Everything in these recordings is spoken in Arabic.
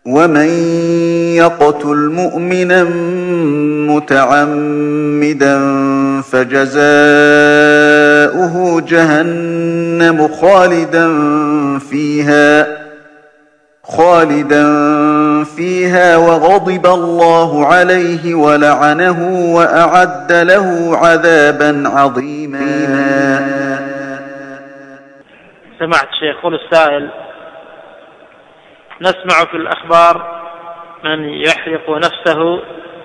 ومن يقتل مؤمنا متعمدا فجزاؤه جهنم خالدا فيها وغضب الله عليه ولعنه وأعد له عذابا عظيما. سمعت شيخ يقول السائل: نسمع في الأخبار من يحرق نفسه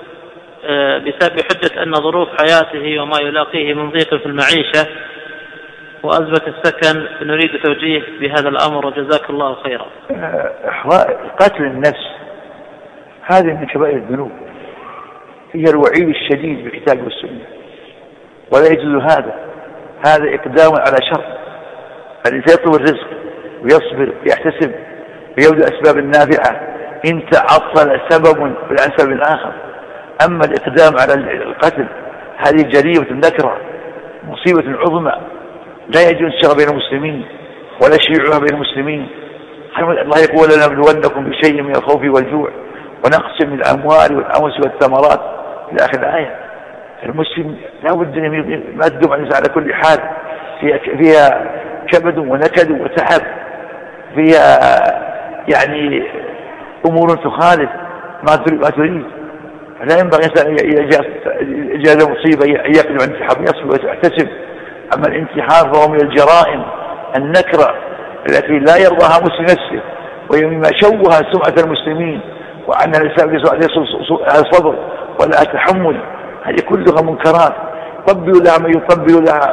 بحجة أن ظروف حياته وما يلاقيه من ضيق في المعيشة وأزمة السكن، نريد توجيه بهذا الأمر وجزاك الله خيرا. قتل النفس هذه من كبائر الذنوب، هي الوعيد الشديد بالكتاب والسنة، ولا يجوز هذا إقدام على شر. الإنسان يطلب الرزق ويصبر ويحتسب ويبدأ أسباب النافعة إن تعطل سبب بالأسباب الآخر. أما الإقدام على القتل هذه جريمة نكرة، مصيبة عظمى، لا يجوز الشر بين المسلمين ولا شيوعها بين المسلمين. الله يقول: لنبلونكم بشيء من الخوف والجوع ونقص من الأموال والأنفس والثمرات إلى آخر الآية. المسلم لا بد ما تدوم على على كل حال، فيها كبد ونكد وتعب، فيها يعني أمور تخالف ما تريد. لا ينبغي إذا جاء مصيبة يقدم عن الانتحار يصبر ويحتسب. أما الانتحار فهو من الجرائم النكرة التي لا يرضاها مسلم نفسه، ومما شوه سمعة المسلمين وأن الإسلام الصبر ولا التحمل، هذه كلها منكرات. طبلوا لها من يطبلوا لها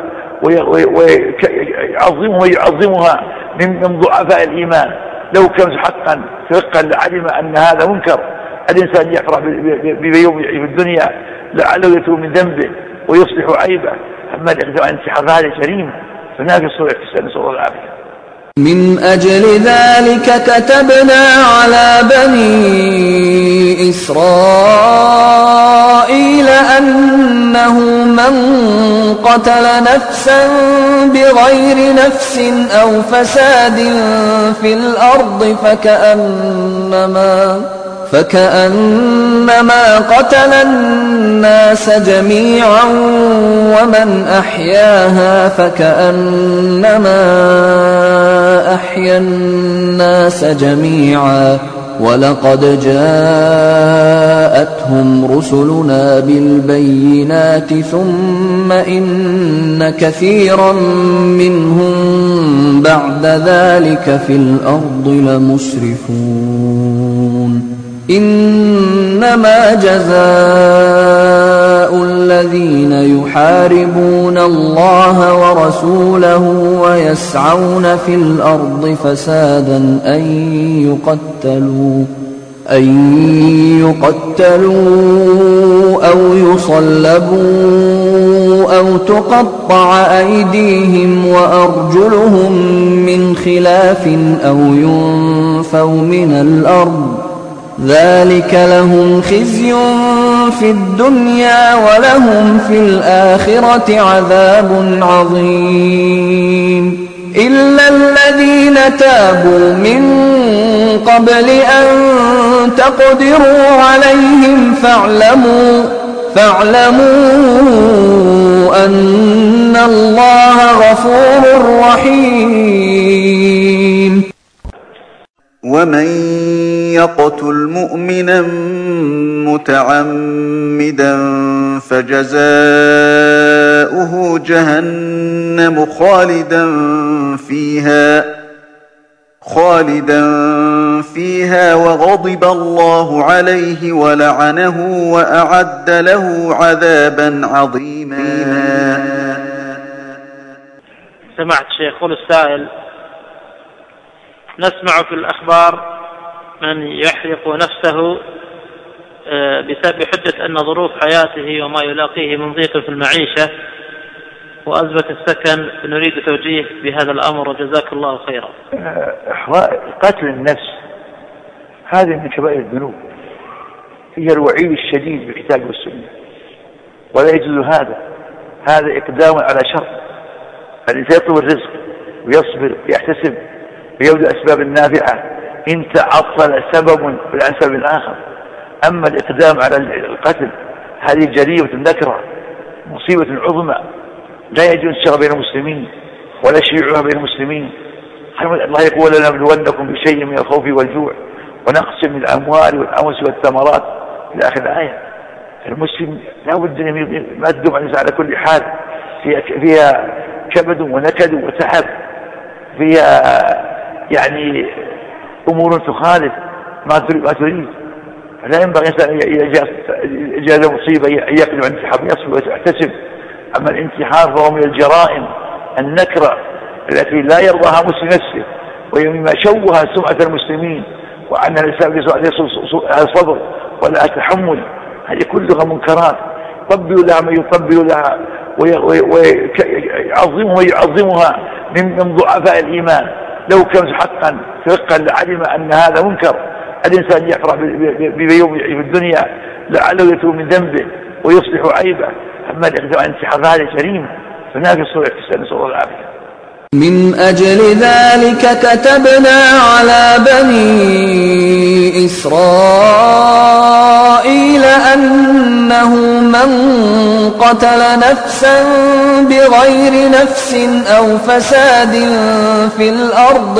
ويعظمها من ضعفاء الإيمان. لو كان حقا لعلم أن هذا منكر. الإنسان يفرح بيوم في الدنيا لعله يتوب من ذنبه ويصلح عيبه. أما الإقدام على الانتحار هذه جريمة فنافي الصورة نسأل الله العافية. من أجل ذلك كتبنا على بني إسرائيل أنه من قتل نفسا بغير نفس أو فساد في الأرض فكأنما قتل الناس جميعا، ومن أحياها فكأنما أحيا الناس جميعا. ولقد جاءتهم رسلنا بالبينات ثم إن كثيرا منهم بعد ذلك في الأرض لمسرفون. إنما جزاء الذين يحاربون الله ورسوله ويسعون في الأرض فسادا أن يقتلوا أو يصلبوا أو تقطع أيديهم وأرجلهم من خلاف أو ينفوا من الأرض. ذلك لهم خزي في الدنيا ولهم في الآخرة عذاب عظيم. إلا الذين تابوا من قبل أن تقدروا عليهم فاعلموا أن الله غفور رحيم. ومن يقتل مؤمنا متعمدا فجزاؤه جهنم خالدا فيها وغضب الله عليه ولعنه وأعد له عذابا عظيما. سمعت شيخ يقول السائل: نسمع في الأخبار من يحرق نفسه بحجة أن ظروف حياته وما يلاقيه من ضيق في المعيشة وأزمة السكن، نريد توجيه بهذا الأمر وجزاك الله خيرا. قتل النفس هذه من كبائر الذنوب، هي الوعيد الشديد بالكتاب والسنة، ولا يجوز هذا إقدام على شر. الإنسان يطلب الرزق ويصبر ويحتسب ويبدأ أسباب النافعة إن تعطل سبب فلا سبب آخر. أما الإقدام على القتل هذه جريمة نكرة مصيبة عظمى لا يجوز انتشارها بين المسلمين ولا شيوعها بين المسلمين. الله يقول لنبلونكم بشيء من الخوف والجوع ونقص من الأموال والأنفس والثمرات إلى آخر الآية. المسلم لا بد أن ما تدوم على على كل حال، فيها كبد ونكد وتعب، فيها يعني أمور تخالف ما تريد. لا ينبغي الإنسان إذا جاء مصيبة أن يقلب عن الانتحار يصبر ويحتسب. أما الانتحار فهو من الجرائم النكرة التي لا يرضاها مسلم نفسه، ومما شوه سمعة المسلمين وأن الإسلام على صبر ولا تحمل. هذه كلها منكرات يطبل لها من يطبل لها ويعظمها من ضعفاء الإيمان. لو كان حقا فقا لعلم أن هذا منكر. الإنسان يفرح بيوم في الدنيا لعله يتوب من ذنبه ويصلح عيبه. أما الإقدام على الانتحار هذه جريمة فنافي الصورة نسأل الله العافية. من أجل ذلك كتبنا على بني إسرائيل أنه من قتل نفسا بغير نفس أو فساد في الأرض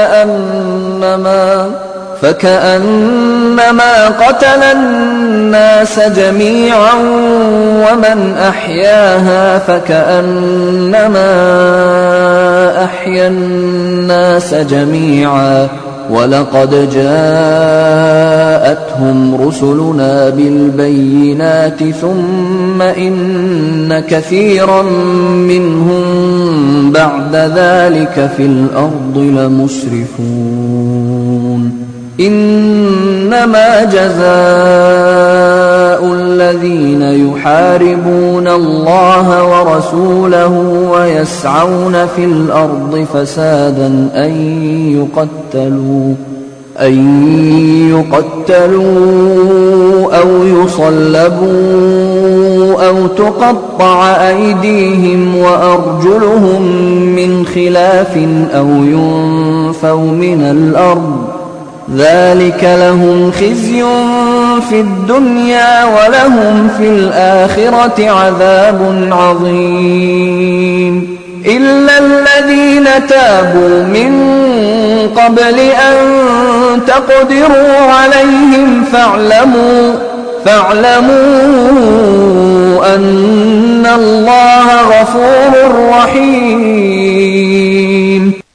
فكأنما قتل الناس جميعا ومن أحياها فكأنما أحيا الناس جميعا. ولقد جاءتهم رسلنا بالبينات ثم إن كثيرا منهم بعد ذلك في الأرض لمسرفون. إنما جزاء الذين يحاربون الله ورسوله ويسعون في الأرض فسادا أن يقتلوا أو يصلبوا أو تقطع أيديهم وأرجلهم من خلاف أو ينفوا من الأرض. ذلك لهم خزي في الدنيا ولهم في الآخرة عذاب عظيم. إلا الذين تابوا من قبل أن تقدروا عليهم فاعلموا أن الله غفور رحيم.